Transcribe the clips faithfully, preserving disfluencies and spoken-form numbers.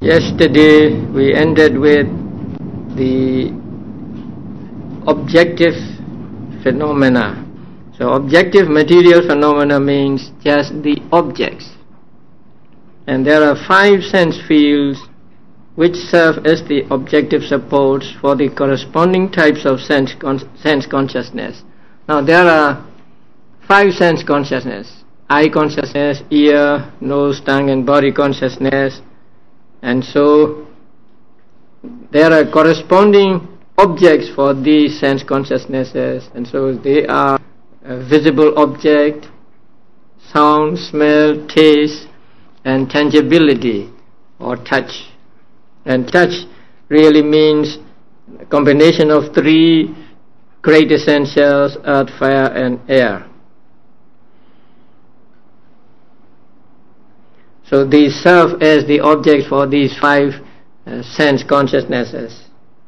Yesterday we ended with the objective phenomena. So objective material phenomena means just the objects. And there are five sense fields which serve as the objective supports for the corresponding types of sense, con- sense consciousness. Now there are five sense consciousness: eye consciousness, ear, nose, tongue and body consciousness. And so there are corresponding objects for these sense consciousnesses, and so they are a visible object, sound, smell, taste and tangibility or touch. And touch really means a combination of three great essentials: earth, fire and air. So these serve as the objects for these five uh, sense consciousnesses.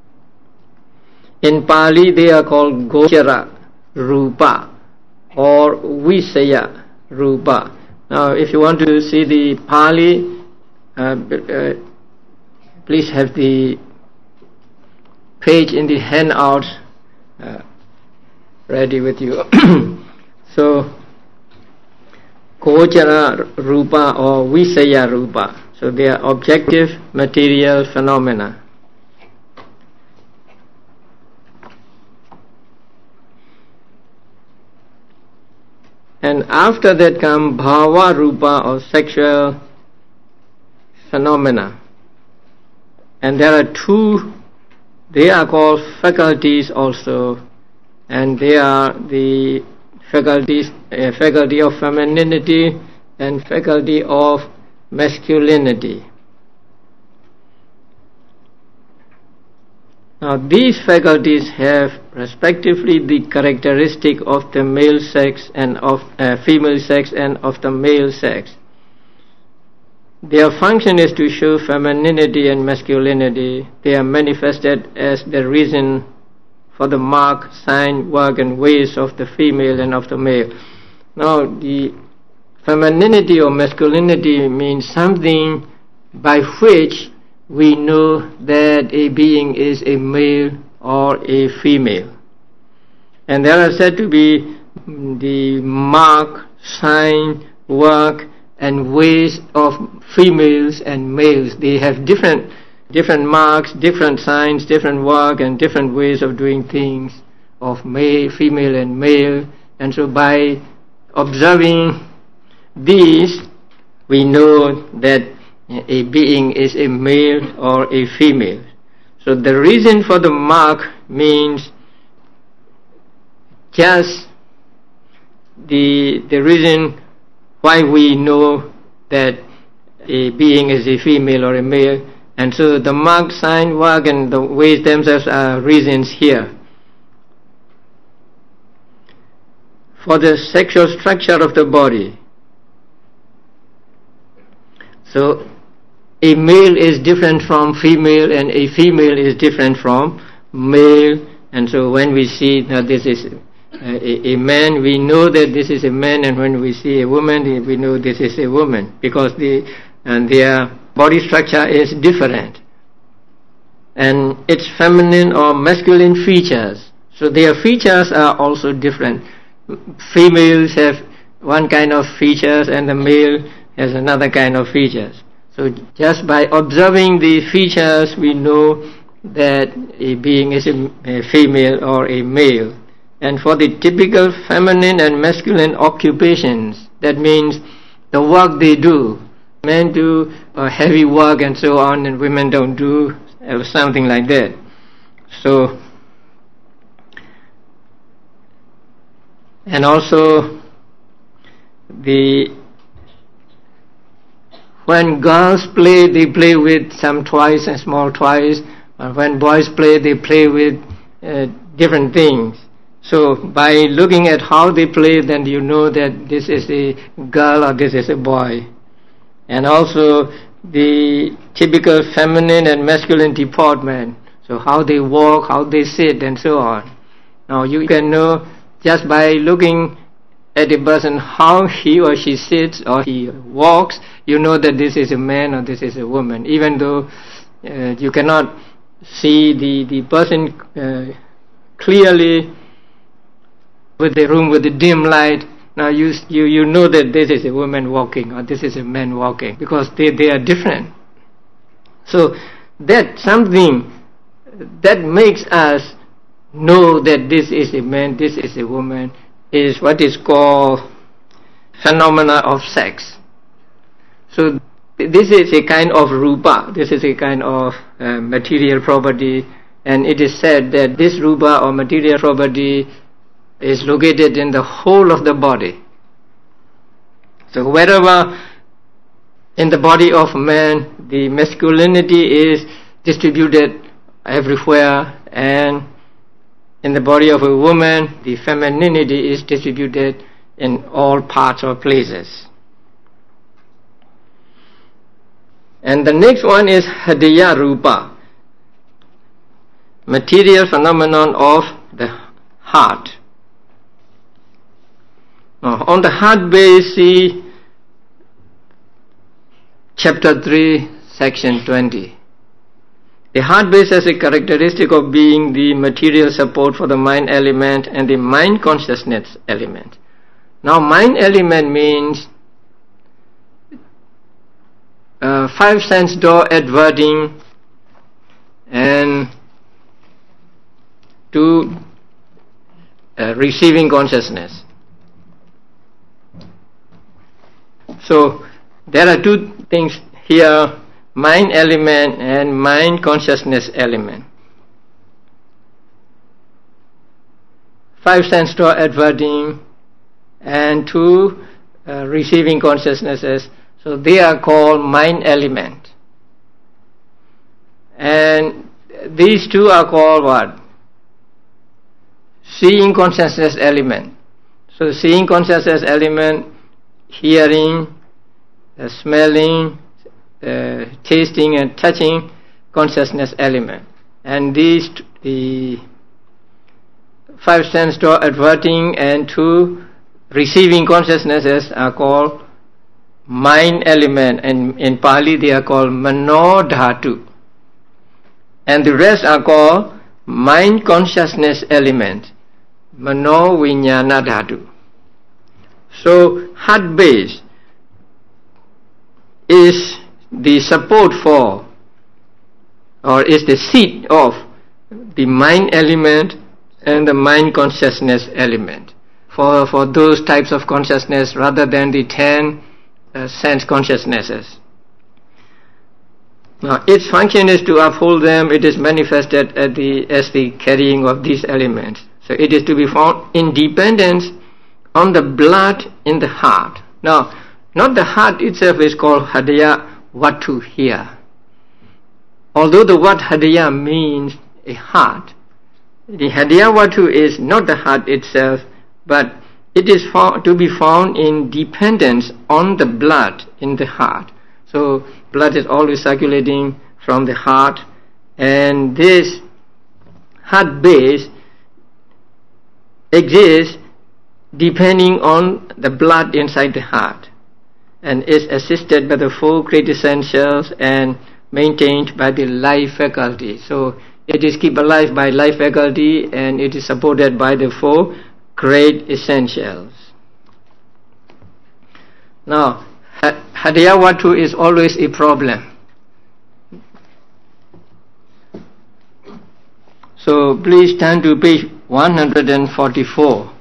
In Pali they are called Gochara Rupa or Visaya Rupa. Now if you want to see the Pali, uh, uh, please have the page in the handout uh, ready with you. So Gochara Rupa or Visaya Rupa. So they are objective material phenomena. And after that come Bhava Rupa or sexual phenomena. And there are two, they are called faculties also, and they are the faculties, uh, faculty of femininity and faculty of masculinity. Now these faculties have respectively the characteristic of the male sex and of uh, female sex and of the male sex. Their function is to show femininity and masculinity. They are manifested as the reason for the mark, sign, work and ways of the female and of the male. Now the femininity or masculinity means something by which we know that a being is a male or a female. And there are said to be the mark, sign, work and ways of females and males. They have different different marks, different signs, different work and different ways of doing things of male, female and male. And so by observing these we know that a being is a male or a female. So the reason for the mark means just the the reason why we know that a being is a female or a male. And so the mark, sign, work and the ways themselves are reasons here. For the sexual structure of the body, so a male is different from female and a female is different from male. And so when we see that this is a, a man, we know that this is a man, and when we see a woman, we know this is a woman, because the and their body structure is different and its feminine or masculine features. So their features are also different. Females have one kind of features and the male has another kind of features. So just by observing the features we know that a being is a, a female or a male. And for the typical feminine and masculine occupations, that means the work they do, men do uh, heavy work and so on, and women don't do uh, something like that. So, and also the when girls play, they play with some toys and small toys. Uh, when boys play, they play with uh, different things. So by looking at how they play, then you know that this is a girl or this is a boy. And also the typical feminine and masculine deportment. So how they walk, how they sit and so on. Now you can know just by looking at a person, how he or she sits or he walks, you know that this is a man or this is a woman, even though uh, you cannot see the, the person uh, clearly with the room with the dim light. Now you, you you know that this is a woman walking or this is a man walking, because they, they are different. So that something that makes us know that this is a man, this is a woman, is what is called phenomena of sex. So this is a kind of rupa, this is a kind of uh, material property, and it is said that this rupa or material property is located in the whole of the body. So wherever in the body of man the masculinity is distributed everywhere, and in the body of a woman the femininity is distributed in all parts or places. And the next one is Hriya Rupa, material phenomenon of the heart. Now, on the heart base, see chapter three, section twenty. The heart base has a characteristic of being the material support for the mind element and the mind consciousness element. Now, mind element means uh, five sense door adverting and to uh, receiving consciousness. So there are two things here, mind element and mind consciousness element. Five sense door adverting and two uh, receiving consciousnesses. So they are called mind element. And these two are called what? Seeing consciousness element. So seeing consciousness element, hearing, uh, smelling, uh, tasting and touching consciousness element. And these, t- the five sense door adverting and two receiving consciousnesses are called mind element, and in Pali they are called mano dhatu. And the rest are called mind consciousness element, mano vijnana dhatu. So heart base is the support for, or is the seat of the mind element and the mind consciousness element for, for those types of consciousness rather than the ten uh, sense consciousnesses. Now its function is to uphold them. It is manifested at the, as the carrying of these elements. So it is to be found in dependence on the blood in the heart. Now, not the heart itself is called Hriya Vatu here. Although the word Hriya means a heart, the Hriya Vatu is not the heart itself, but it is found, to be found in dependence on the blood in the heart. So blood is always circulating from the heart, and this heart base exists depending on the blood inside the heart, and is assisted by the four great essentials and maintained by the life faculty. So it is kept alive by life faculty, and it is supported by the four great essentials. Now, Hriya Vatu is always a problem. So please turn to page one hundred forty-four.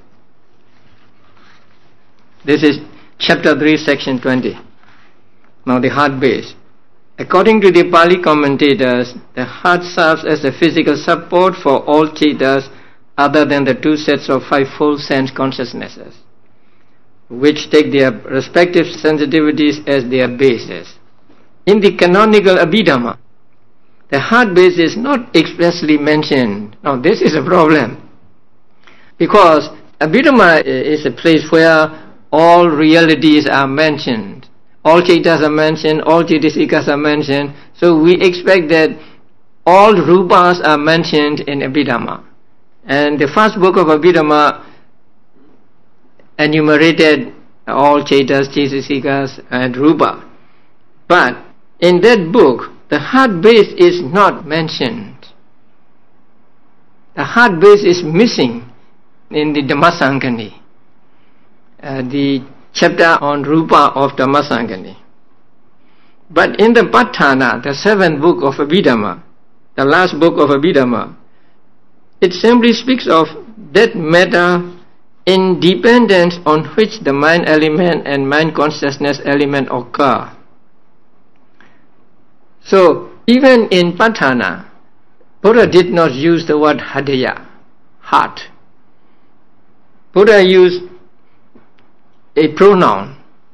This is chapter three, section twenty. Now the heart base. According to the Pali commentators, the heart serves as the physical support for all citas other than the two sets of five full sense consciousnesses, which take their respective sensitivities as their basis. In the canonical Abhidhamma, the heart base is not expressly mentioned. Now this is a problem, because Abhidhamma is a place where all realities are mentioned, all citas are mentioned, all citasikas are mentioned. So we expect that all rupas are mentioned in Abhidhamma. And the first book of Abhidhamma enumerated all Chetas, Cetasikas and Rupa. But in that book, the heart base is not mentioned. The heart base is missing in the Dhammasangani, uh, the chapter on Rupa of Dhammasangani. But in the Patthana, the seventh book of Abhidhamma, the last book of Abhidhamma, it simply speaks of that matter in dependence on which the mind element and mind consciousness element occur. So, even in Patthana, Buddha did not use the word hadaya, heart. Buddha used a pronoun.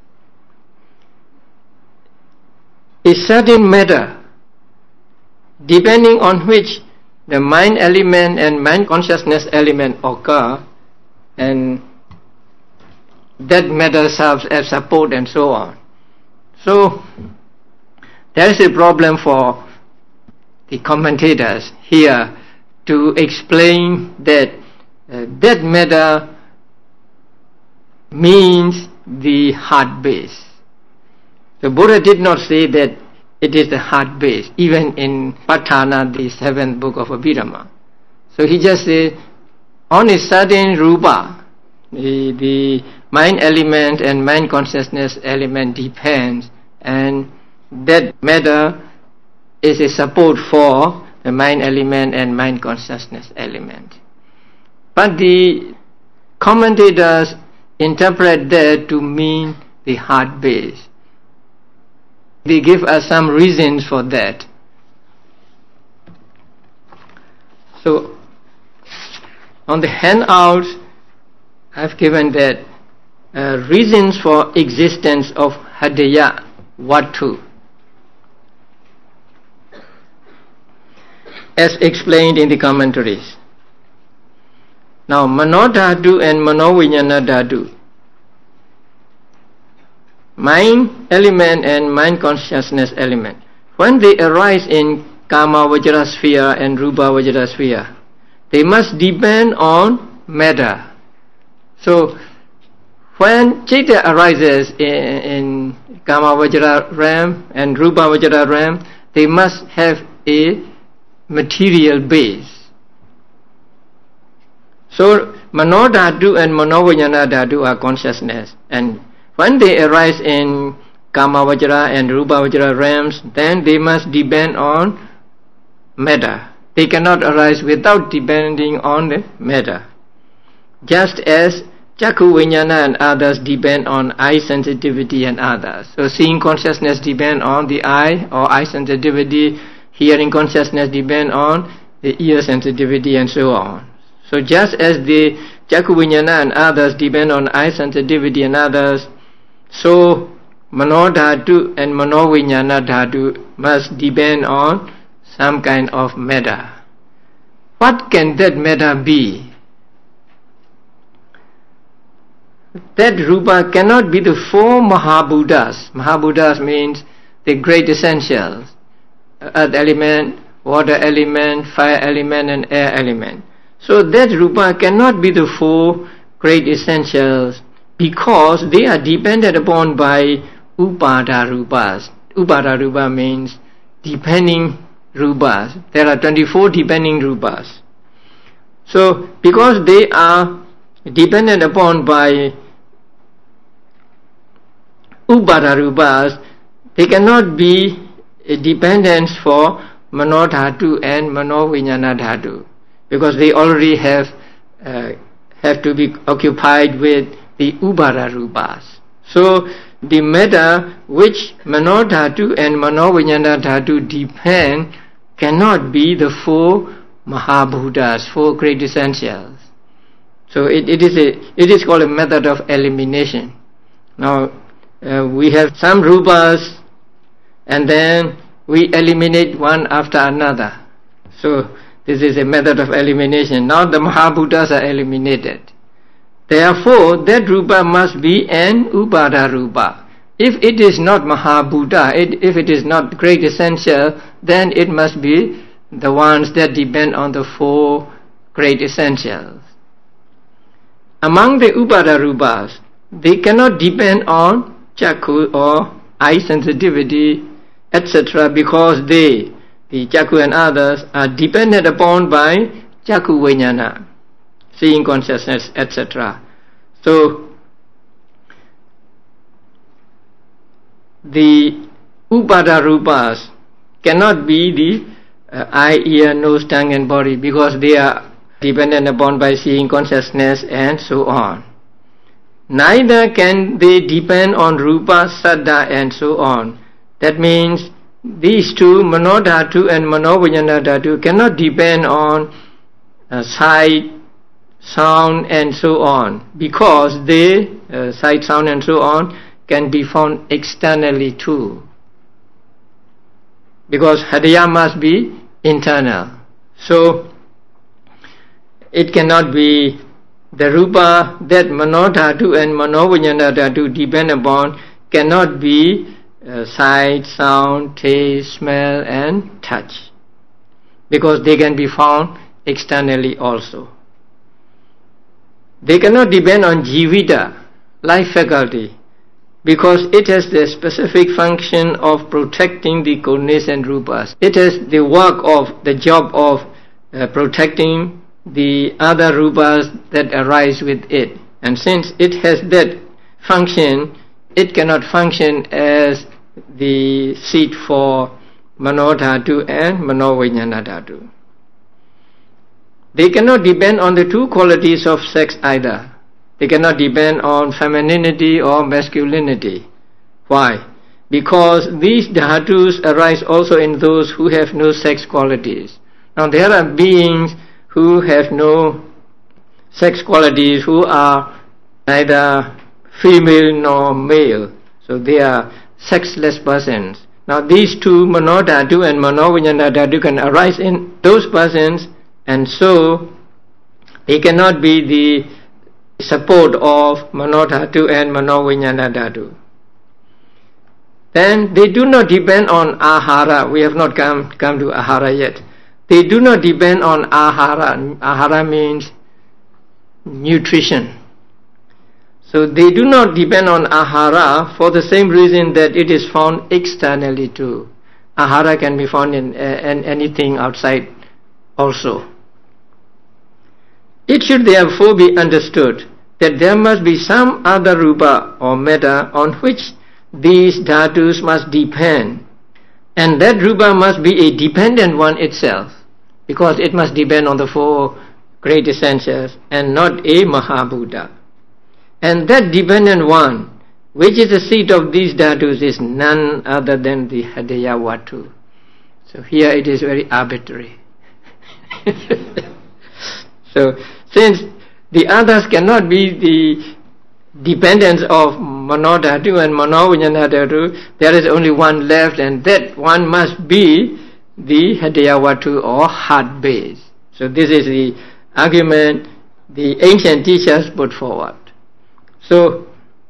A certain matter, depending on which the mind element and mind consciousness element occur, and that matter serves as support and so on. So, there is a problem for the commentators here to explain that uh, that matter means the heart base. The Buddha did not say that it is the heart base, even in Patthana, the seventh book of Abhidhamma. So he just said, on a certain rupa, the, the mind element and mind consciousness element depends, and that matter is a support for the mind element and mind consciousness element. But the commentators interpret that to mean the heart base. They give us some reasons for that. So, on the handouts, I've given that uh, reasons for existence of Hadaya Vatu, as explained in the commentaries. Now, Manodhatu and Manovinyana Dhatu, mind element and mind consciousness element, when they arise in Kama Vajra sphere and Rupa Vajra sphere, they must depend on matter. So, when Chitta arises in, in Kama Vajra realm and Rupa Vajra realm, they must have a material base. So, Manodhatu and Manovinyana Dhatu are consciousness, and when they arise in Kama Vajra and Rupa Vajra realms, then they must depend on matter. They cannot arise without depending on the matter. Just as Chakku Vinyana and others depend on eye sensitivity and others. So seeing consciousness depend on the eye or eye sensitivity, hearing consciousness depend on the ear sensitivity and so on. So just as the Chakku Vinyana and others depend on eye sensitivity and others, so Manodhatu and Manovinyana Dhatu must depend on some kind of matter. What can that matter be? That Rupa cannot be the four Mahabhutas. Mahabhutas means the great essentials: earth element, water element, fire element and air element. So that Rupa cannot be the four great essentials, because they are depended upon by Upada Rupas. Upada Rupa means depending Rupas. There are twenty-four depending Rupas. So, because they are dependent upon by Upada Rupas, they cannot be a dependence for Manodhatu and Manovinyana Dhatu, because they already have uh, have to be occupied with the Upada Rupas. So, the matter which Manodhatu and Manovinyana Dhatu depend cannot be the four Mahabhutas, four great essentials. So, it, it is a it is called a method of elimination. Now, uh, we have some Rupas, and then we eliminate one after another. So, this is a method of elimination. Now the Mahabhutas are eliminated. Therefore, that Rupa must be an Upada Rupa. If it is not Mahabhuta, it, if it is not great essential, then it must be the ones that depend on the four great essentials. among the upada rupas, they cannot depend on chakku or eye sensitivity, et cetera, because they, the chakku and others, are dependent upon by chakku vijnana, seeing consciousness, et cetera. So, the upada rupas cannot be the uh, eye, ear, nose, tongue and body, because they are dependent upon by seeing consciousness and so on. Neither can they depend on rupa, saddha and so on. That means these two, manodhatu and manovijnana dhatu, cannot depend on uh, sight, sound and so on, because they, uh, sight, sound and so on, can be found externally too. Because hridaya must be internal. So, it cannot be the rupa that manodhatu and manovijnana dhatu depend upon, cannot be uh, sight, sound, taste, smell and touch, because they can be found externally also. They cannot depend on jivita, life faculty, because it has the specific function of protecting the cognizant rupas. It has the work of, the job of uh, protecting the other rupas that arise with it. And since it has that function, it cannot function as the seat for manodhatu and manovijnana dhatu. They cannot depend on the two qualities of sex either. They cannot depend on femininity or masculinity. Why? Because these dhatus arise also in those who have no sex qualities. Now there are beings who have no sex qualities, who are neither female nor male. So they are sexless persons. Now these two, manodhatu and manovijnana dhatu, can arise in those persons, and so they cannot be the support of manodhatu and manovijnana dhatu. Then they do not depend on ahara. We have not come, come to ahara yet. They do not depend on ahara. Ahara means nutrition. So they do not depend on ahara for the same reason that it is found externally too. Ahara can be found in, uh, in anything outside also. It should therefore be understood that there must be some other rupa or matter on which these dhatus must depend, and that rupa must be a dependent one itself, because it must depend on the four great essentials and not a Mahabhuta. And that dependent one, which is the seat of these dhatus, is none other than the hridaya vatu. So here it is very arbitrary. So since the others cannot be the dependence of manodhatu and manovijnana dhatu, there is only one left, and that one must be the hridaya vatu or heart base. So this is the argument the ancient teachers put forward. So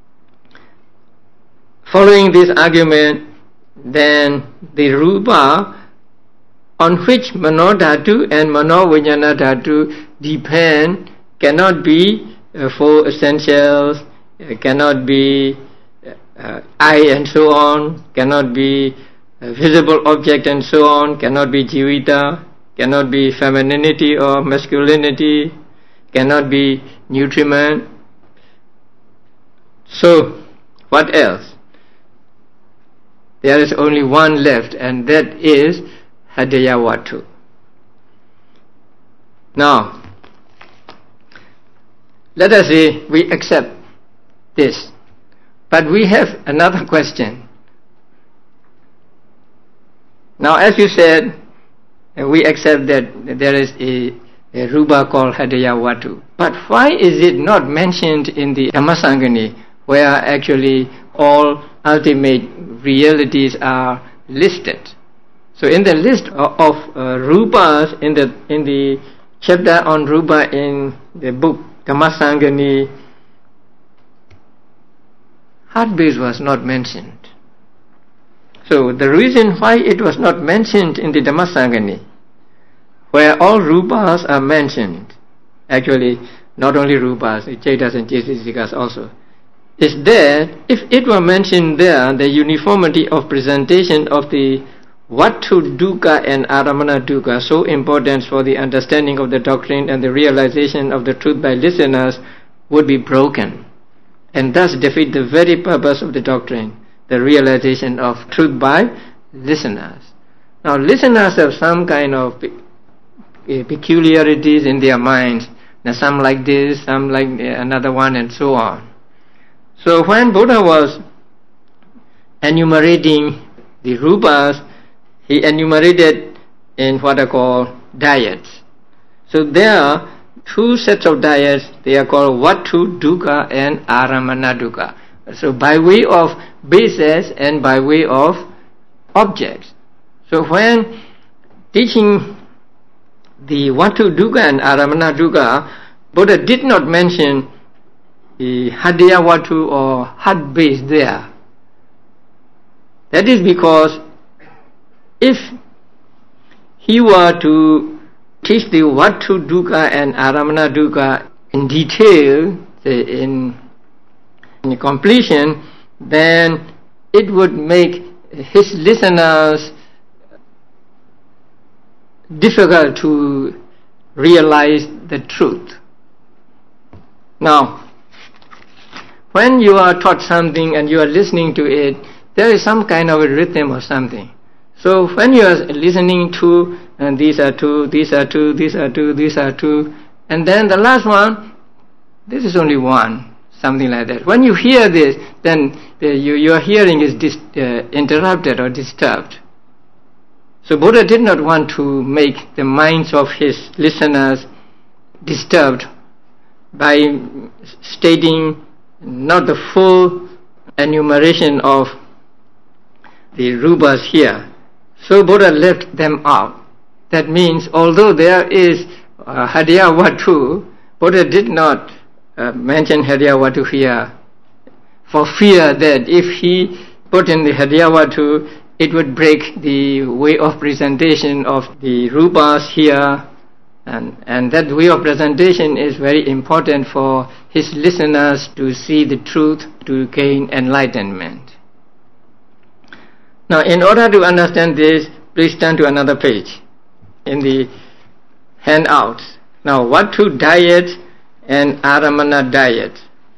following this argument, then the rupa on which manodhatu and manovijnana dhatu depend cannot be uh, four essentials, uh, cannot be uh, eye and so on, cannot be a visible object and so on, cannot be jivita, cannot be femininity or masculinity, cannot be nutriment. So what else? There is only one left, and that is hridaya vatu. Now, let us say we accept this, but we have another question. Now, as you said, we accept that there is a, a rupa called hridaya vatu, but why is it not mentioned in the Dhammasangani, where actually all ultimate realities are listed? So in the list of, of uh, rupas in the in the chapter on rupa in the book Dhammasangani, heart base was not mentioned. So the reason why it was not mentioned in the Dhammasangani, where all rupas are mentioned, actually not only rupas, cetas and cetasikas also, is that if it were mentioned there, the uniformity of presentation of the Vattu dukkha and Aramana dukkha, so important for the understanding of the doctrine and the realization of the truth by listeners, would be broken, and thus defeat the very purpose of the doctrine, the realization of truth by listeners. Now, listeners have some kind of pe- peculiarities in their minds. Now, some like this, some like another one, and so on. So, when Buddha was enumerating the rupas, he enumerated in what are called diets. So, there are two sets of diets. They are called Vattu dukkha and Aramana dukkha. So, by way of bases and by way of objects. So when teaching the Vattu dukkha and Aramana dukkha, Buddha did not mention the Hadaya Vattu or hard base there. That is because if he were to teach the Vattu dukkha and Aramana dukkha in detail, say in, in completion, then it would make his listeners difficult to realize the truth. Now, when you are taught something and you are listening to it, there is some kind of a rhythm or something. So when you are listening to, and these are two, these are two, these are two, these are two, and then the last one, this is only one, something like that. When you hear this, then the, you, your hearing is dis, uh, interrupted or disturbed. So Buddha did not want to make the minds of his listeners disturbed by stating not the full enumeration of the rupas here. So Buddha left them out. That means although there is uh, Hadaya Vattu, Buddha did not uh, mention Hadaya Vattu here for fear that if he put in the Hadaya Vattu, it would break the way of presentation of the rupas here, and, and that way of presentation is very important for his listeners to see the truth, to gain enlightenment. Now, in order to understand this, please turn to another page in the handouts. Now, Vattu diet and Aramana diet.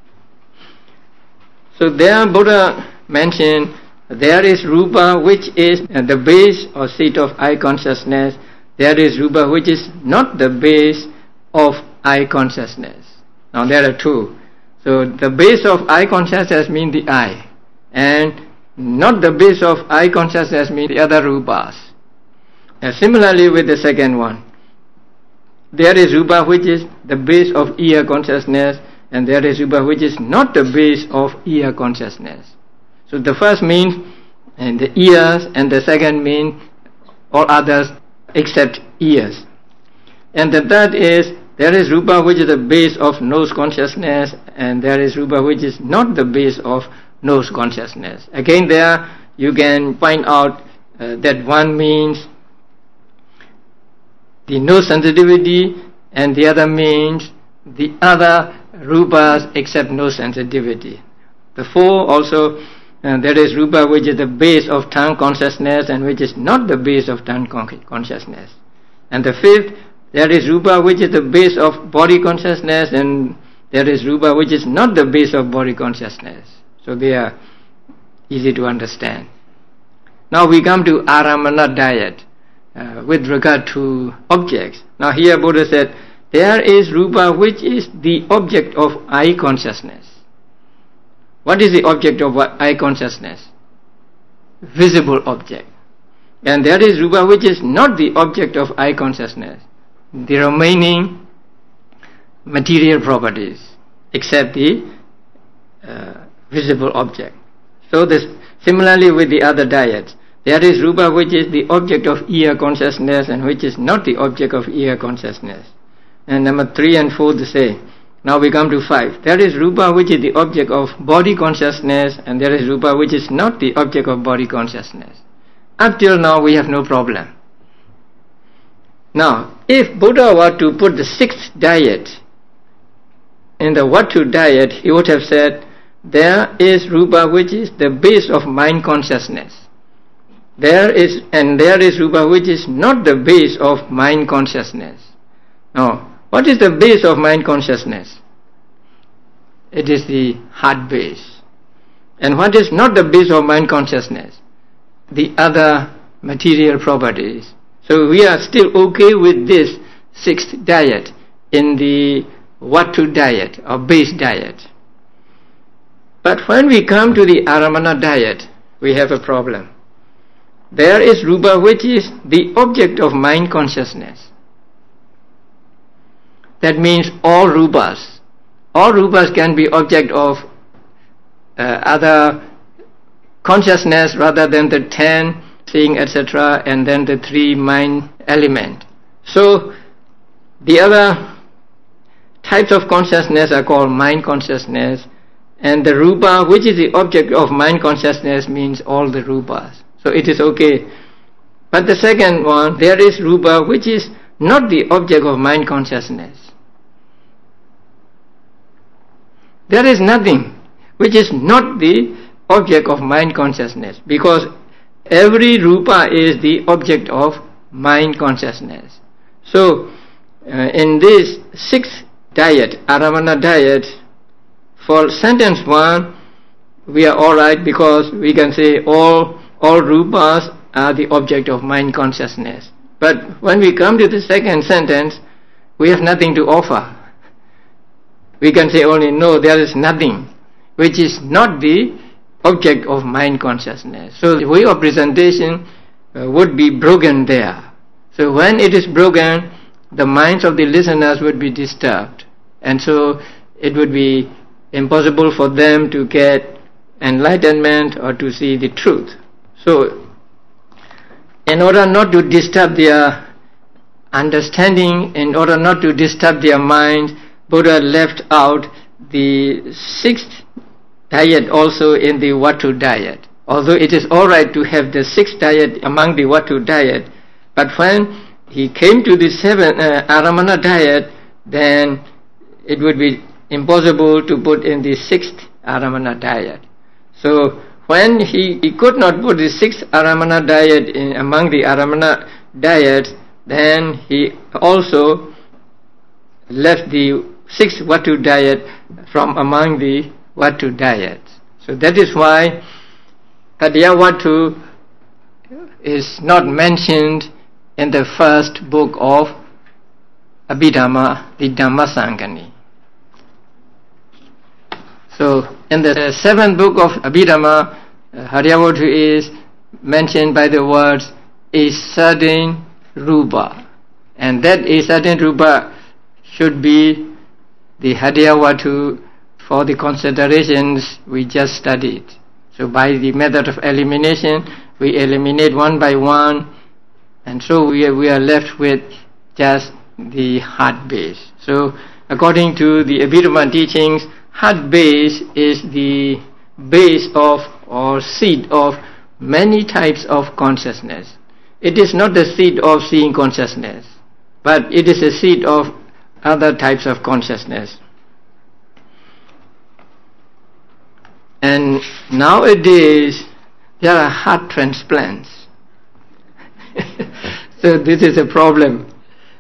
So there Buddha mentioned there is rupa which is the base or seat of eye consciousness. There is rupa which is not the base of eye consciousness. Now there are two. So the base of eye consciousness means the eye, and not the base of eye consciousness means the other rupas. And similarly with the second one, there is rupa which is the base of ear consciousness, and there is rupa which is not the base of ear consciousness. So the first means and the ears, and the second means all others except ears. And the third is there is rupa which is the base of nose consciousness, and there is rupa which is not the base of nose consciousness. Again there you can find out uh, that one means the nose sensitivity, and the other means the other rupas except nose sensitivity. The four also, and there is rupa which is the base of tongue consciousness and which is not the base of tongue consciousness. And the fifth, there is rupa which is the base of body consciousness, and there is rupa which is not the base of body consciousness. So they are easy to understand. Now we come to Aramana diet uh, with regard to objects. Now here Buddha said there is rupa which is the object of eye consciousness. What is the object of eye consciousness? Visible object. And there is rupa which is not the object of eye consciousness. The remaining material properties except the uh, visible object. So this similarly with the other diets. There is rupa which is the object of ear consciousness and which is not the object of ear consciousness. And number three and four the same. Now we come to five. There is rupa which is the object of body consciousness, and there is rupa which is not the object of body consciousness. Up till now we have no problem. Now, if Buddha were to put the sixth diet in the Vatu diet, he would have said, there is Rupa which is the base of mind consciousness. There is, and there is Rupa which is not the base of mind consciousness. Now, what is the base of mind consciousness? It is the heart base. And what is not the base of mind consciousness? The other material properties. So we are still okay with this sixth diet in the Vatu diet or base diet. But when we come to the Aramana diet, we have a problem. There is Rupa which is the object of mind consciousness. That means all Rupas. All Rupas can be object of uh, other consciousness rather than the ten, seeing, et cetera, and then the three mind element. So the other types of consciousness are called mind consciousness, and the Rupa which is the object of mind consciousness means all the Rupas. So it is okay. But the second one, there is Rupa which is not the object of mind consciousness. There is nothing which is not the object of mind consciousness, because every Rupa is the object of mind consciousness. So uh, in this sixth diet, Aramana diet, for sentence one, we are alright, because we can say all, all Rupas are the object of mind consciousness. But when we come to the second sentence, we have nothing to offer. We can say only, no, there is nothing which is not the object of mind consciousness. So the way of presentation uh, would be broken there. So when it is broken, the minds of the listeners would be disturbed, and so it would be impossible for them to get enlightenment or to see the truth. So in order not to disturb their understanding, in order not to disturb their minds, Buddha left out the sixth diet also in the Vatu diet. Although it is alright to have the sixth diet among the Vatu diet, but when he came to the seventh uh, Aramana diet, then it would be impossible to put in the sixth Aramana diet. So when he, he could not put the sixth Aramana diet in among the Aramana diets, then he also left the sixth Vatu diet from among the Vatu diets. So that is why Hadiyavatu is not mentioned in the first book of Abhidhamma, the Dhammasangani. So in the seventh book of Abhidhamma, uh, Hadiyavatu is mentioned by the words a certain Rupa, and that a certain Rupa should be the Hadiyavatu for the considerations we just studied. So by the method of elimination, we eliminate one by one, and so we are, we are left with just the heart base. So according to the Abhidhamma teachings, heart base is the base of or seed of many types of consciousness. It is not the seed of seeing consciousness, but it is a seed of other types of consciousness. And nowadays there are heart transplants. So this is a problem.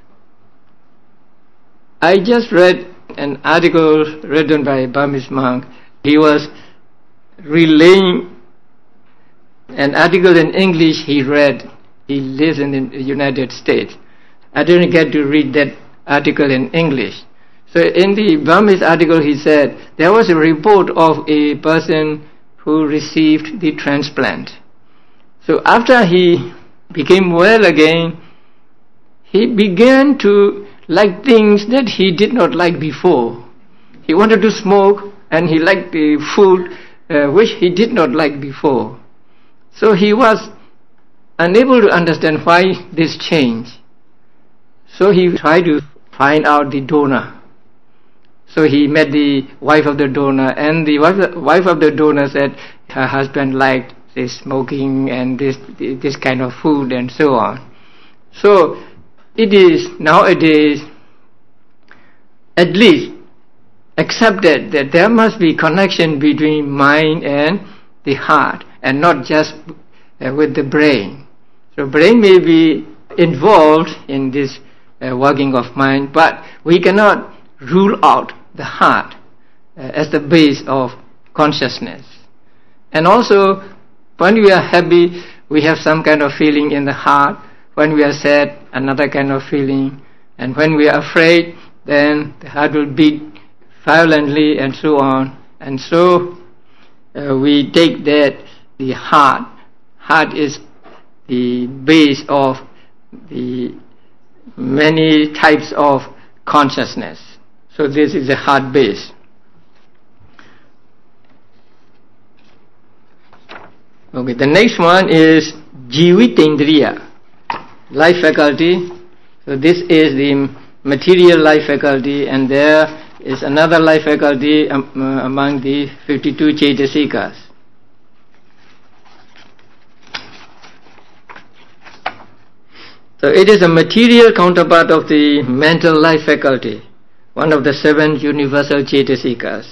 I just read an article written by a Burmese monk. He was relaying an article in English he read. He lives in the United States. I didn't get to read that article in English. So in the Burmese article he said there was a report of a person who received the transplant. So after he became well again, he began to like things that he did not like before. He wanted to smoke, and he liked the food uh, which he did not like before. So he was unable to understand why this change. So he tried to find out the donor. So he met the wife of the donor, and the wife, wife of the donor said her husband liked this smoking and this this kind of food and so on. So it is nowadays, at least accepted that there must be connection between mind and the heart, and not just uh, with the brain. So brain may be involved in this uh, working of mind, but we cannot rule out the heart uh, as the base of consciousness. And also, when we are happy, we have some kind of feeling in the heart. When we are sad, another kind of feeling. And when we are afraid, then the heart will beat violently and so on. And so uh, we take that the heart, heart is the base of the many types of consciousness. So this is the heart base. Okay, the next one is Jivitendriya, life faculty. So this is the material life faculty, and there is another life faculty um, uh, among the fifty-two Chaitasikas. So it is a material counterpart of the mental life faculty, one of the seven universal Chaitasikas.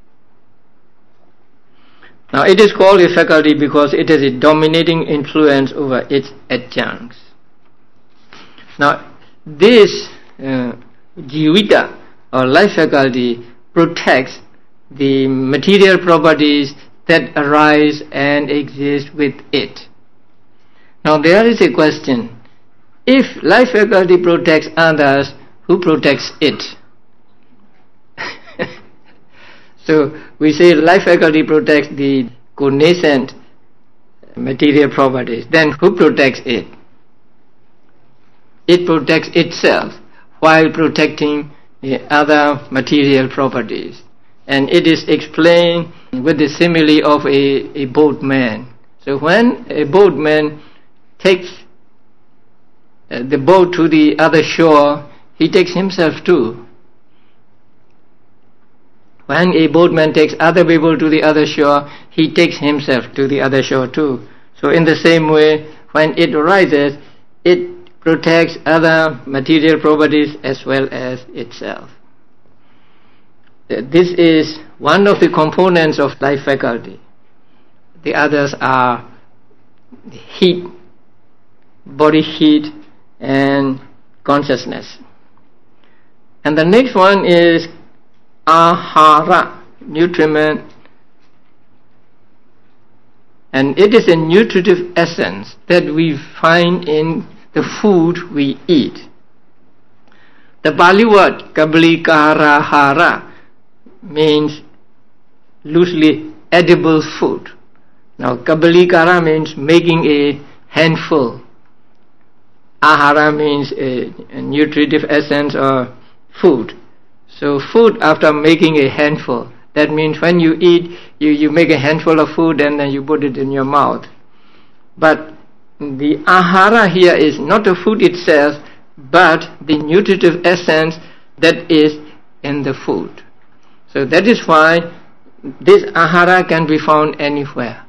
Now it is called a faculty because it has a dominating influence over its adjuncts. Now this uh, jivita or life faculty protects the material properties that arise and exist with it. Now there is a question: if life faculty protects others, who protects it? So we say life faculty protects the connascent material properties. Then who protects it? It protects itself while protecting the other material properties. And it is explained with the simile of a, a boatman. So when a boatman takes uh, the boat to the other shore, he takes himself too. When a boatman takes other people to the other shore, he takes himself to the other shore too. So in the same way, when it arises, it protects other material properties as well as itself. This is one of the components of life faculty. The others are heat, body heat, and consciousness. And the next one is ahara, nutriment, and it is a nutritive essence that we find in the food we eat. The Pali word kabalikara hara means loosely edible food. Now kabalikara means making a handful. Ahara means a, a nutritive essence or food. So food after making a handful, that means when you eat, you, you make a handful of food and then you put it in your mouth. But the ahara here is not the food itself, but the nutritive essence that is in the food. So that is why this ahara can be found anywhere.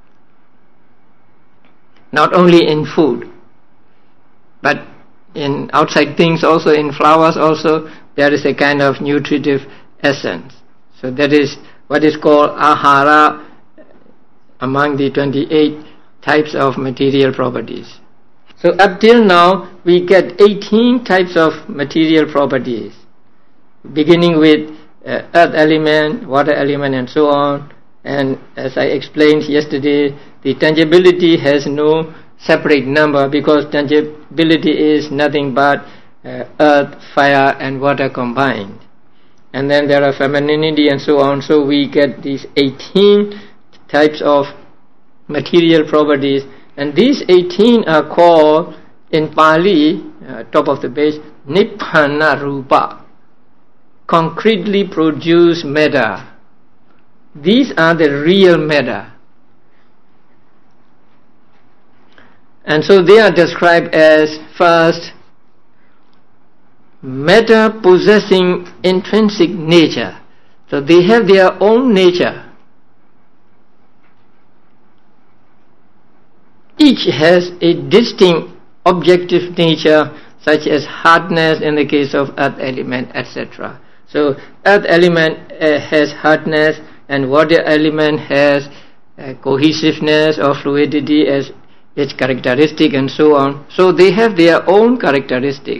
Not only in food, but in outside things also, in flowers also, there is a kind of nutritive essence. So that is what is called ahara among the twenty-eight types of material properties. So up till now we get eighteen types of material properties, beginning with uh, earth element, water element, and so on. And as I explained yesterday, the tangibility has no separate number because tangibility is nothing but uh, earth, fire, and water combined. And then there are femininity and so on. So we get these eighteen types of material properties, and these eighteen are called in Pali, uh, top of the page, Nibbana Rupa, concretely produced matter. These are the real matter. And so they are described as, first, matter possessing intrinsic nature. So they have their own nature. Each has a distinct objective nature, such as hardness in the case of earth element, et cetera. So So earth element uh, has hardness, and water element has uh, cohesiveness or fluidity as its characteristic, and so on. So they have their own characteristics,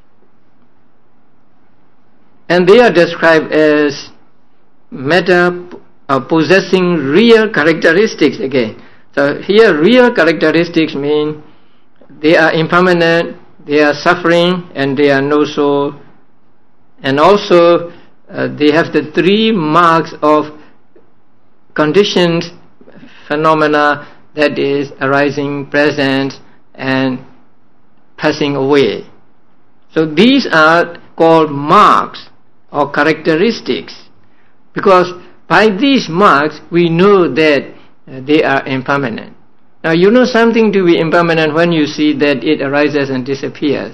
and they are described as matter uh, possessing real characteristics again. So here real characteristics mean they are impermanent, they are suffering, and they are no soul, and also uh, they have the three marks of conditions, phenomena, that is arising, present, and passing away. So these are called marks or characteristics, because by these marks we know that uh, they are impermanent. Now you know something to be impermanent when you see that it arises and disappears.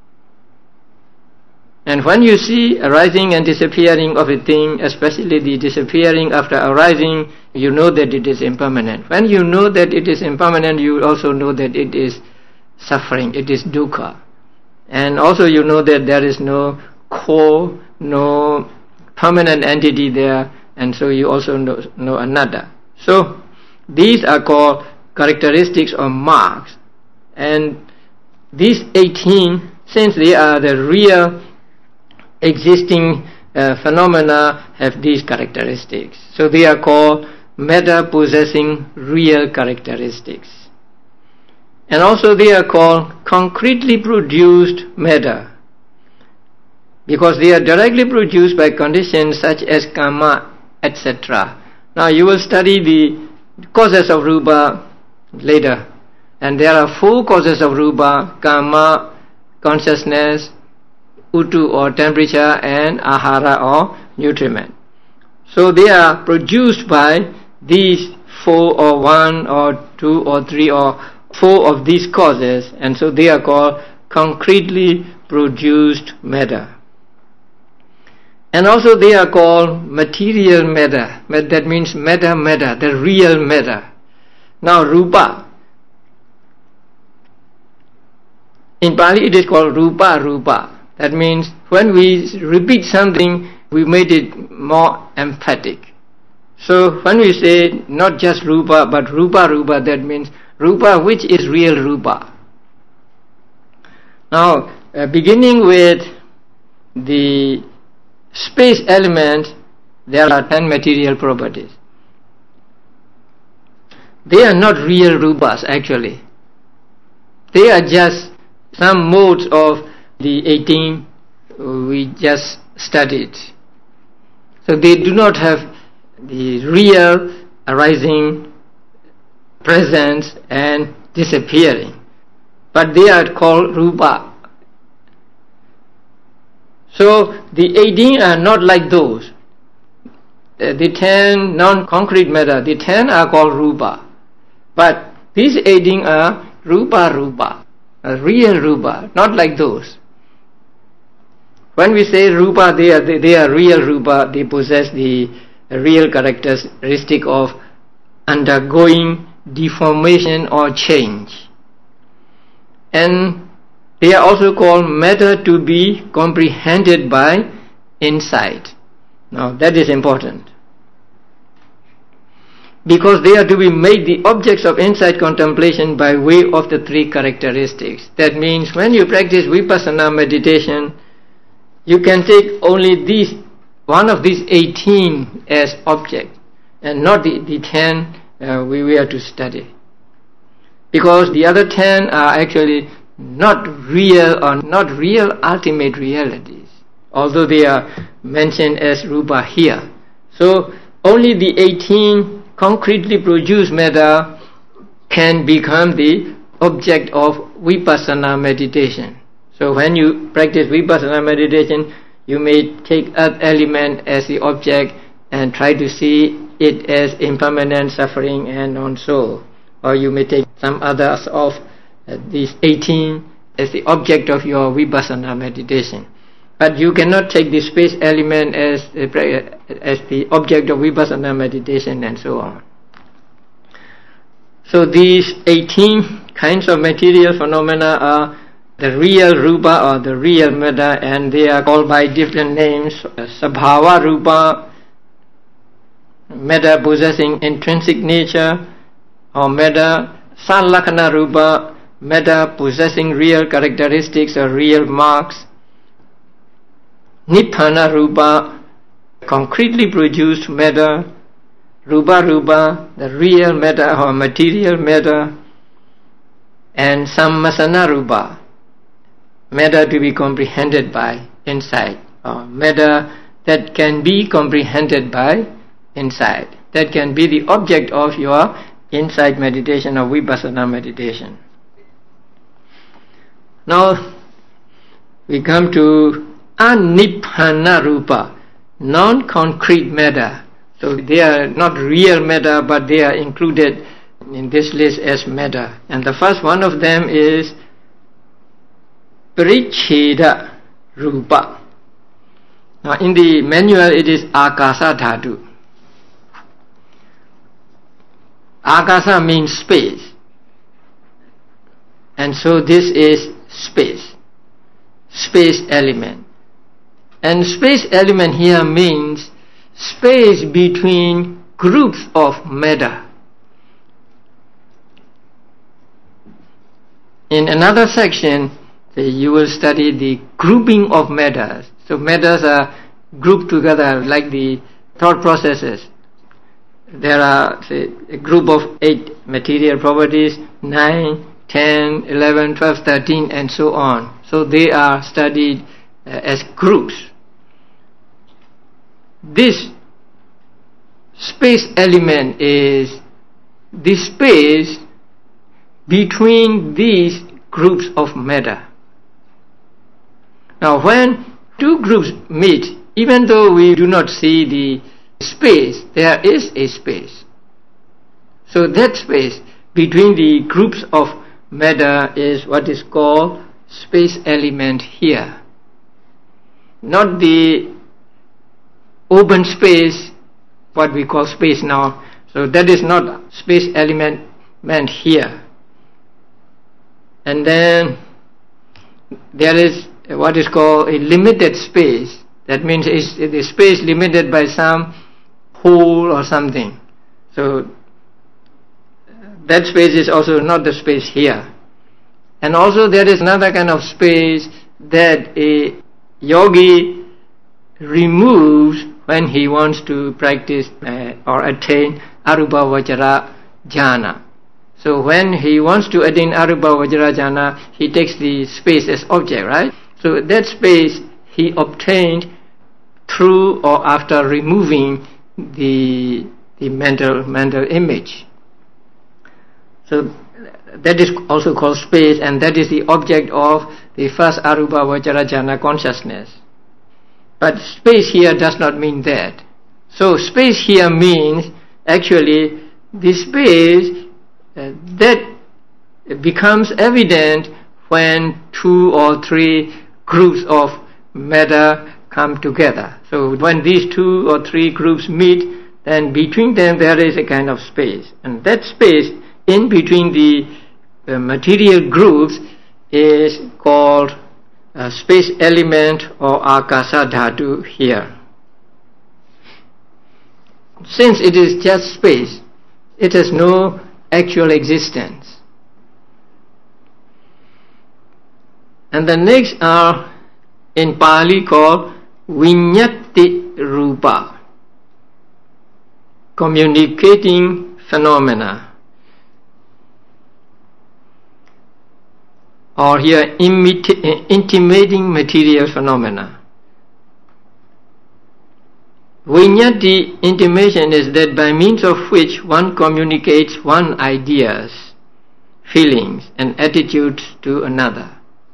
And when you see arising and disappearing of a thing, especially the disappearing after arising, you know that it is impermanent. When you know that it is impermanent, you also know that it is suffering, it is dukkha. And also you know that there is no core, no permanent entity there, and so you also know, know another. So these are called characteristics or marks. And these eighteen, since they are the real existing uh, phenomena, have these characteristics. So they are called matter possessing real characteristics. And also they are called concretely produced matter, because they are directly produced by conditions such as karma, et cetera. Now you will study the causes of rupa later, and there are four causes of rupa: karma, consciousness, utu or temperature, and ahara or nutriment. So they are produced by these four or one or two or three or four of these causes, and so they are called concretely produced matter. And also they are called material matter. That means matter matter, the real matter. Now rupa, in Pali it is called rupa rupa. That means when we repeat something, we made it more emphatic. So when we say not just rupa but rupa rupa, that means rupa which is real rupa. Now uh, beginning with the space element, there are ten material properties. They are not real rupas actually. They are just some modes of the eighteen we just studied. So they do not have the real arising, presence, and disappearing, but they are called rupa. So the eighteen are not like those. The ten non-concrete matter, the ten are called rupa, but these eighteen are rupa rupa, a real rupa, not like those. When we say rupa, they are, they, they are real rupa, they possess the real characteristic of undergoing deformation or change. And they are also called matter to be comprehended by insight. Now that is important, because they are to be made the objects of insight contemplation by way of the three characteristics. That means when you practice vipassana meditation, you can take only these, one of these eighteen as object, and not the, the ten uh, we were to study, because the other ten are actually not real or not real ultimate realities, although they are mentioned as rupa here. So only the eighteen concretely produced matter can become the object of vipassana meditation. So when you practice vipassana meditation, you may take earth element as the object and try to see it as impermanent, suffering, and non-soul. Or you may take some others of uh, these eighteen as the object of your vipassana meditation. But you cannot take the space element as, uh, as the object of vipassana meditation, and so on. So these eighteen kinds of material phenomena are the real Rupa or the real Metta, and they are called by different names. Sabhava Rupa, Metta possessing intrinsic nature, or Metta Salakkhana Rupa, Metta possessing real characteristics or real marks. Nibbana Rupa, concretely produced Metta. Rupa Rupa, the real Metta or material Metta. And Sammasana Rupa, Metta to be comprehended by insight, or Metta that can be comprehended by insight, that can be the object of your insight meditation or vipassana meditation. Now we come to Anibbana Rupa, non-concrete Metta. So they are not real Metta, but they are included in this list as Metta. And the first one of them is Parichheda Rupa. Now in the manual it is Akasa Dhatu. Akasa means space, and so this is space, space element. And space element here means space between groups of Metta. In another section, you will study the grouping of mettas. So mettas are grouped together like the thought processes. There are, say, a group of eight material properties, nine, ten, eleven, twelve, thirteen, and so on. So they are studied uh, as groups. This space element is the space between these groups of metta. Now when two groups meet, even though we do not see the space, there is a space. So that space between the groups of metta is what is called space element here. Not the open space, what we call space now. So that is not space element meant here. And then there is what is called a limited space. That means it's the space limited by some hole or something. So that space is also not the space here. And also there is another kind of space that a yogi removes when he wants to practice uh, or attain Arupa Vajra Jhana. So when he wants to attain Arupa Vajra Jhana, he takes the space as object, right? So that space he obtained through or after removing the the mental mental image. So that is also called space, and that is the object of the first Arupa Vajra Jhana consciousness. But space here does not mean that. So space here means actually the space uh, that becomes evident when two or three groups of metta come together. So when these two or three groups meet, then between them there is a kind of space. And that space in between the uh, material groups is called uh, space element or Akasa Dhatu here. Since it is just space, it has no actual existence. And the next are in Pali called Viññati Rupa, communicating phenomena, or here intimating material phenomena. Viññati intimation is that by means of which one communicates one ideas, feelings and attitudes to another.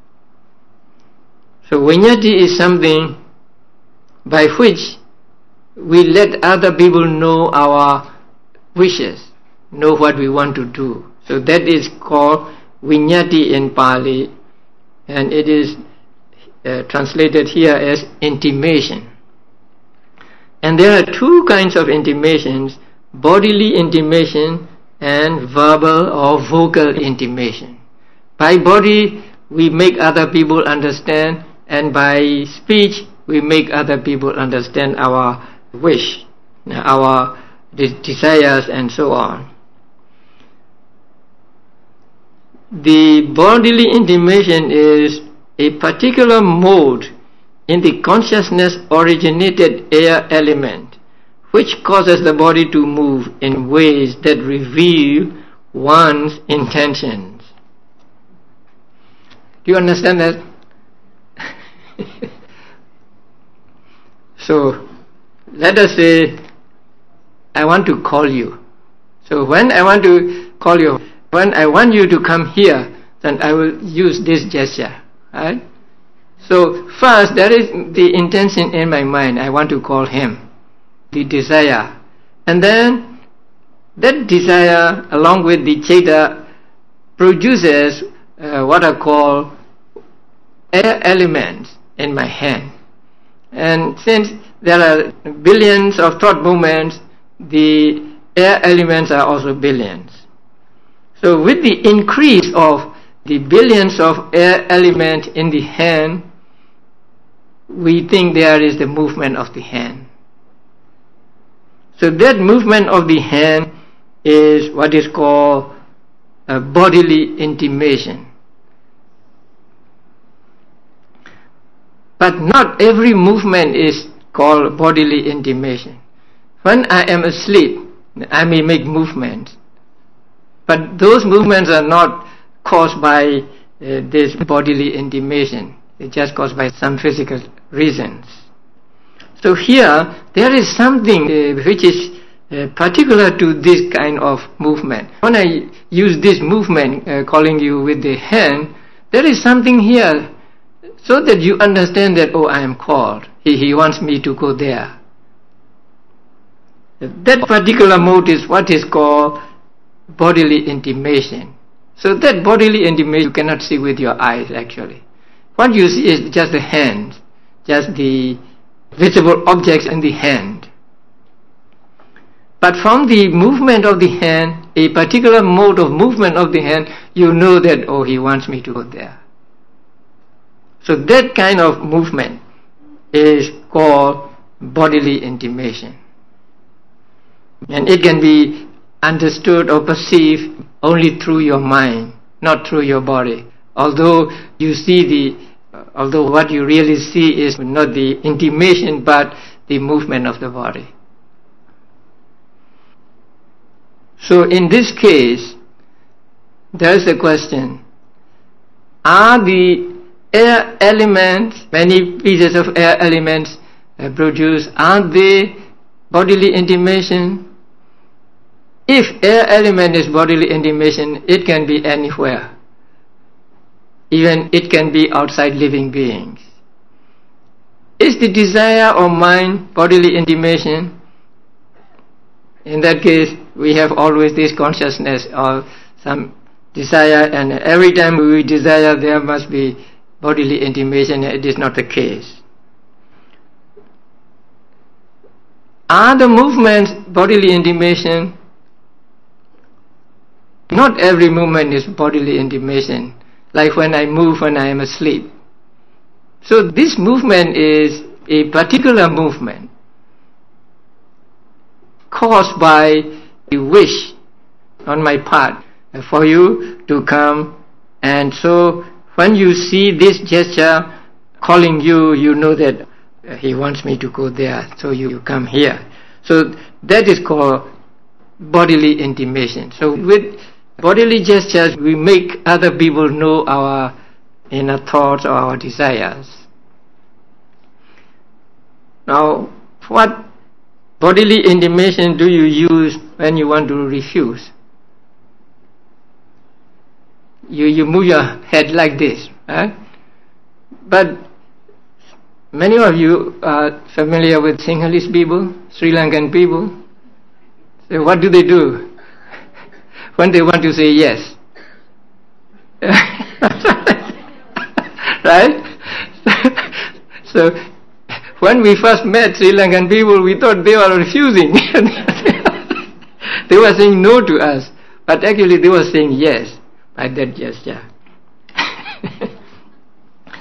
So Viññati is something by which we let other people know our wishes, know what we want to do. So that is called Viññati in Pali, and it is uh, translated here as intimation. And there are two kinds of intimations: bodily intimation and verbal or vocal intimation. By body we make other people understand, and by speech we make other people understand our wish, our de- desires and so on. The bodily intimation is a particular mode in the consciousness originated air element which causes the body to move in ways that reveal one's intentions. Do you understand that? So, let us say, I want to call you. So when I want to call you, when I want you to come here, then I will use this gesture, right? So first, there is the intention in my mind, I want to call him, the desire. And then, that desire, along with the chitta, produces uh, what I call air elements in my hand. And since there are billions of thought movements, the air elements are also billions. So with the increase of the billions of air elements in the hand, we think there is the movement of the hand. So that movement of the hand is what is called a bodily intimation. But not every movement is called bodily intimation. When I am asleep, I may make movements, but those movements are not caused by uh, this bodily intimation. It's just caused by some physical reasons. So here, there is something uh, which is uh, particular to this kind of movement. When I use this movement, uh, calling you with the hand, there is something here, so that you understand that, oh, I am called. He, he wants me to go there. That particular mode is what is called bodily intimation. So that bodily intimation you cannot see with your eyes actually. What you see is just the hand, just the visible objects in the hand. But from the movement of the hand, a particular mode of movement of the hand, you know that, oh, he wants me to go there. So that kind of movement is called bodily intimation. And it can be understood or perceived only through your mind, not through your body. Although you see the, uh, although what you really see is not the intimation but the movement of the body. So in this case, there is a question, are the air elements, many pieces of air elements uh, produced, are they bodily intimation? If air element is bodily intimation, it can be anywhere. Even it can be outside living beings. Is the desire or mind bodily intimation? In that case, we have always this consciousness of some desire, and every time we desire, there must be bodily intimation. It is not the case. Are the movements bodily intimation? Not every movement is bodily intimation, like when I move when I am asleep. So this movement is a particular movement caused by a wish on my part for you to come, and so when you see this gesture calling you, you know that he wants me to go there, so you come here. So that is called bodily intimation. So with bodily gestures, we make other people know our inner thoughts or our desires. Now, what bodily intimation do you use when you want to refuse? You, you move your head like this, right? But many of you are familiar with Sinhalese people, Sri Lankan people. So what do they do when they want to say yes? Right? So when we first met Sri Lankan people, we thought they were refusing. They were saying no to us, but actually they were saying yes by that gesture.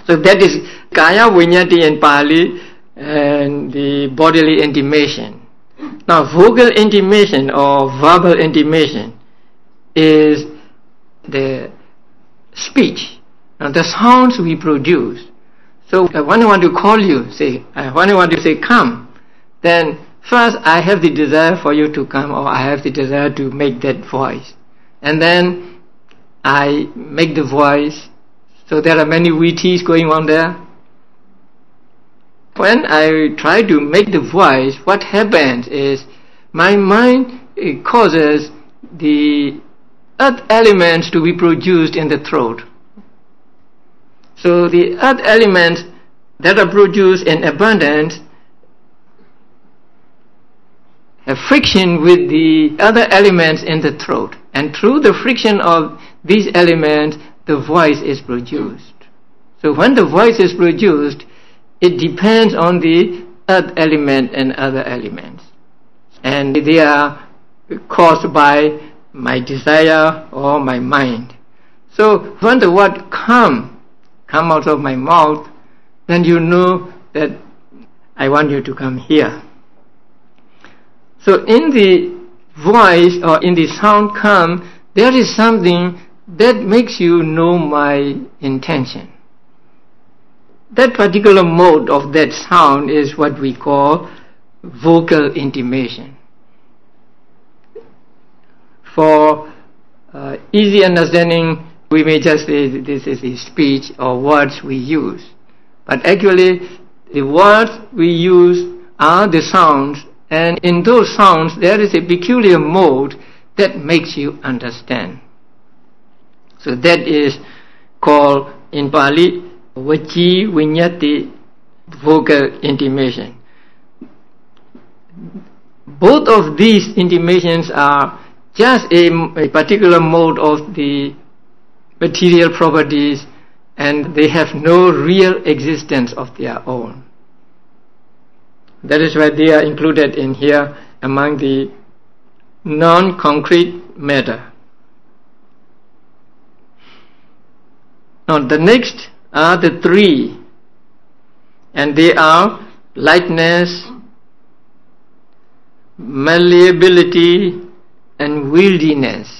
So that is kaya vinyati in Pali, and the bodily intimation. Now vocal intimation or verbal intimation is the speech, now the sounds we produce. So when I want to call you, say, when I want to say come, then first I have the desire for you to come, or I have the desire to make that voice. And then I make the voice. So there are many V Ts going on there. When I try to make the voice, what happens is my mind it causes the earth elements to be produced in the throat. So the earth elements that are produced in abundance have friction with the other elements in the throat, and through the friction of these elements the voice is produced. So when the voice is produced, it depends on the earth element and other elements, and they are caused by my desire or my mind. So when the word come come out of my mouth, then you know that I want you to come here. So in the voice or in the sound come, there is something that makes you know my intention. That particular mode of that sound is what we call vocal intimation. For uh, easy understanding, we may just say this is a speech or words we use. But actually, the words we use are the sounds, and in those sounds there is a peculiar mode that makes you understand. So that is called in Pali Vachi Vinyati, vocal intimation. Both of these intimations are just a, a particular mode of the material properties, and they have no real existence of their own. That is why they are included in here among the non-concrete matter. Now the next are the three, and they are lightness, malleability, and wieldiness.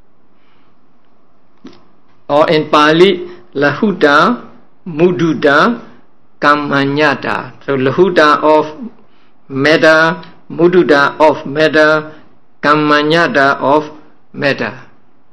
Or in Pali, lahuta, mudduta, kamanyata. So lahuta of matter, mudduta of matter, kamanyata of matter.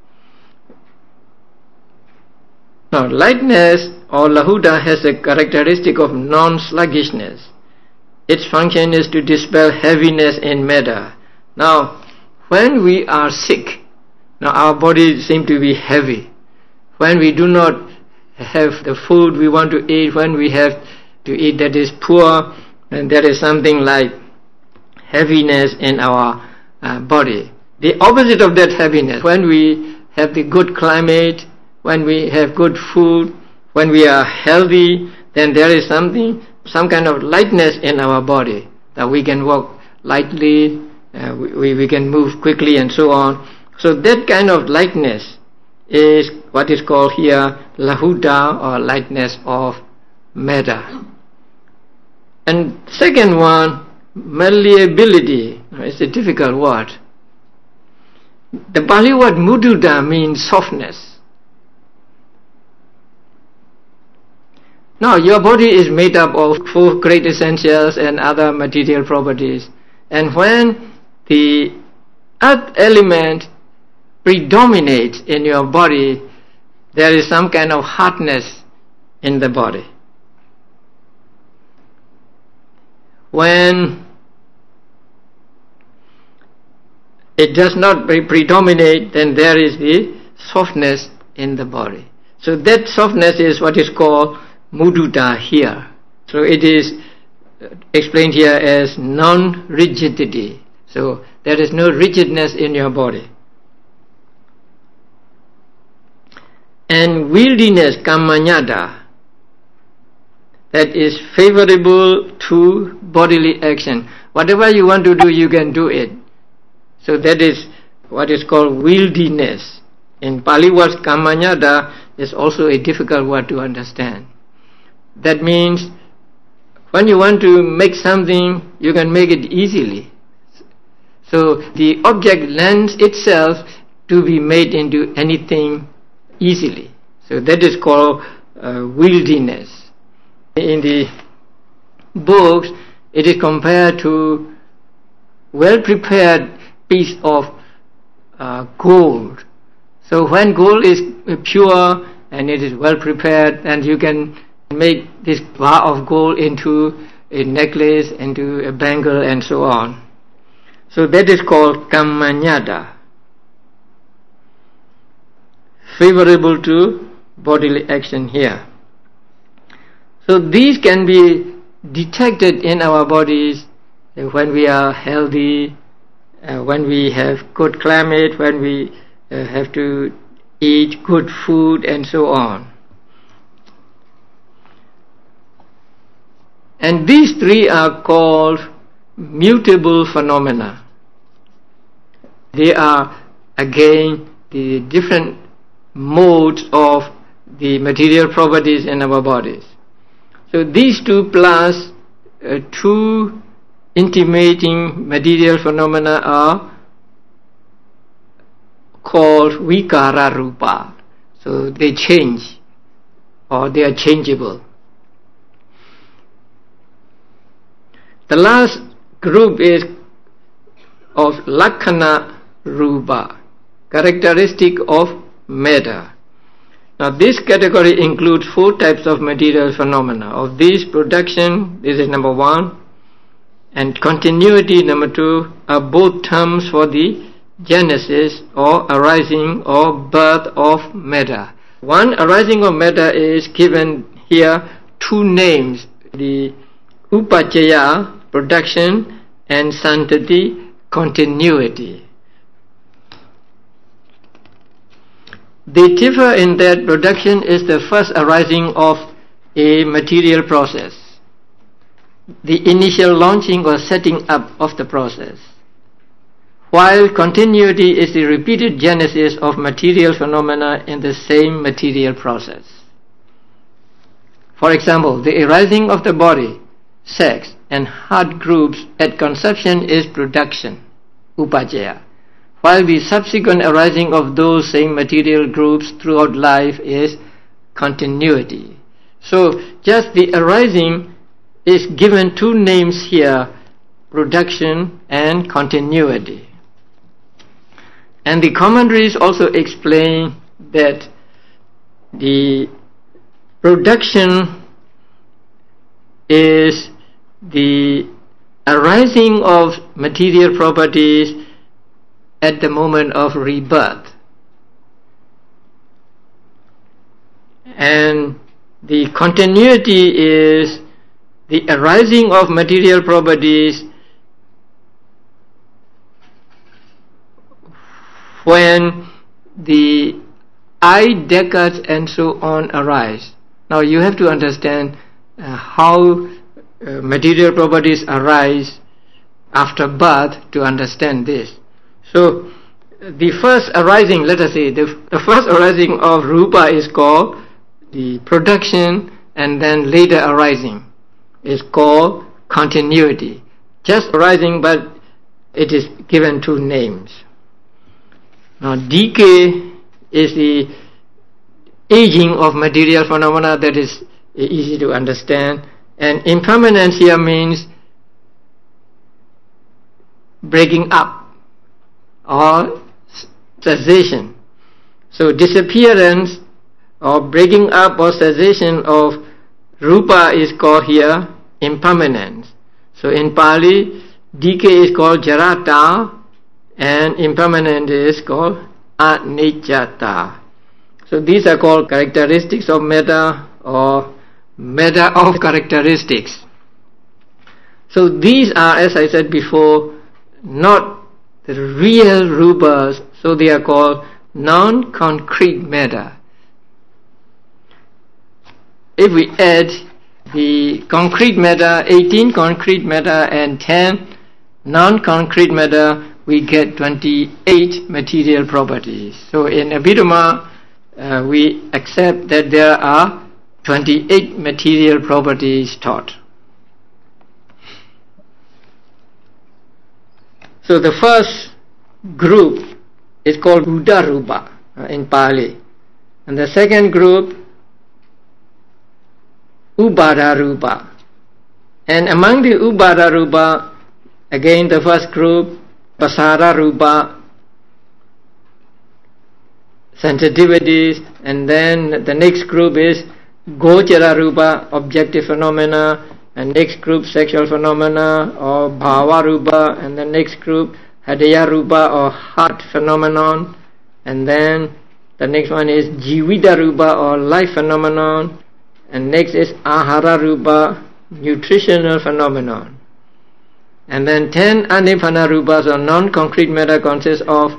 Now lightness or lahuta has a characteristic of non-sluggishness. Its function is to dispel heaviness in matter. Now when we are sick, now our body seems to be heavy. When we do not have the food we want to eat, when we have to eat that is poor, and there is something like heaviness in our uh, body. The opposite of that heaviness, when we have the good climate, when we have good food, when we are healthy, then there is something, some kind of lightness in our body, that we can walk lightly, uh, we, we can move quickly and so on. So that kind of lightness is what is called here lahuta, or lightness of matter. And second one, malleability. It's a difficult word. The Pali word mudduta means softness. Now your body is made up of four great essentials and other material properties, and when the earth element predominates in your body, there is some kind of hardness in the body. When it does not predominate, then there is the softness in the body. So that softness is what is called mudduta here. So it is explained here as non-rigidity. So there is no rigidness in your body. And wieldiness, kamanyata, that is favorable to bodily action. Whatever you want to do, you can do it. So that is what is called wieldiness. In Pali word kamanyata is also a difficult word to understand. That means when you want to make something, you can make it easily. So the object lends itself to be made into anything easily. So that is called uh, wieldiness. In the books, it is compared to well-prepared piece of uh, gold. So when gold is pure and it is well-prepared, and you can make this bar of gold into a necklace, into a bangle, and so on. So that is called kammanyada, favorable to bodily action here. So these can be detected in our bodies when we are healthy, uh, when we have good climate, when we uh, have to eat good food, and so on. And these three are called mutable phenomena. They are again the different modes of the material properties in our bodies. So these two plus uh, two intimating material phenomena are called vikara rupa. So they change, or they are changeable. The last group is of lakkhana rupa, characteristic of matter. Now this category includes four types of material phenomena. Of these, production, this is number one, and continuity, number two, are both terms for the genesis or arising or birth of matter. One arising of matter is given here two names, the upajjaya, production, and santati, continuity. They differ in that production is the first arising of a material process, the initial launching or setting up of the process, while continuity is the repeated genesis of material phenomena in the same material process. For example, the arising of the body, sex, and heart groups at conception is production, upajjaya, while the subsequent arising of those same material groups throughout life is continuity. So just the arising is given two names here, production and continuity. And the commentaries also explain that the production is the arising of material properties at the moment of rebirth, and the continuity is the arising of material properties when the eye, decades, and so on arise. Now you have to understand uh, how uh, material properties arise after birth to understand this. So the first arising, let us say, the, the first arising of rupa is called the production, and then later arising is called continuity. Just arising, but it is given two names. Now decay is the aging of material phenomena, that is easy to understand, and impermanence here means breaking up or cessation. So disappearance or breaking up or cessation of rupa is called here impermanence. So in Pali, decay is called jarata and impermanence is called anicca. So these are called characteristics of matter or matter of characteristics. So these are, as I said before, not the real rupas, so they are called non-concrete matter. If we add the concrete matter, eighteen concrete matter and ten non-concrete matter, we get twenty-eight material properties. So in Abhidhamma, uh, we accept that there are twenty-eight material properties taught. So the first group is called Udarupa uh, in Pali, and the second group Ubadarupa. And among the Ubadarupa, again the first group, Pasararupa, sensitivities, and then the next group is Gochararupa, objective phenomena, and next group sexual phenomena or Bhavarupa, and the next group Hadayarupa or heart phenomenon, and then the next one is Jividarupa or life phenomenon, and next is Ahararupa, nutritional phenomenon. And then ten Anipanarupas or non-concrete matter consists of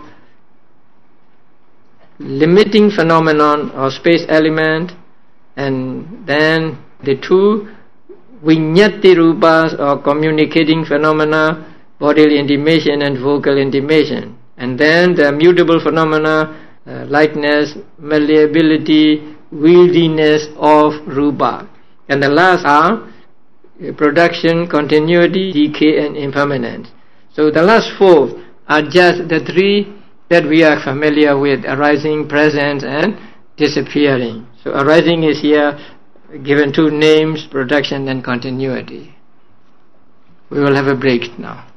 limiting phenomenon or space element, and then the two Vinyati rupas or communicating phenomena, bodily intimation and vocal intimation, and then the mutable phenomena, uh, lightness, malleability, wieldiness of rupa, and the last are production, continuity, decay and impermanence. So the last four are just the three that we are familiar with: arising, presence and disappearing. So arising is here given two names: production and continuity. We will have a break now.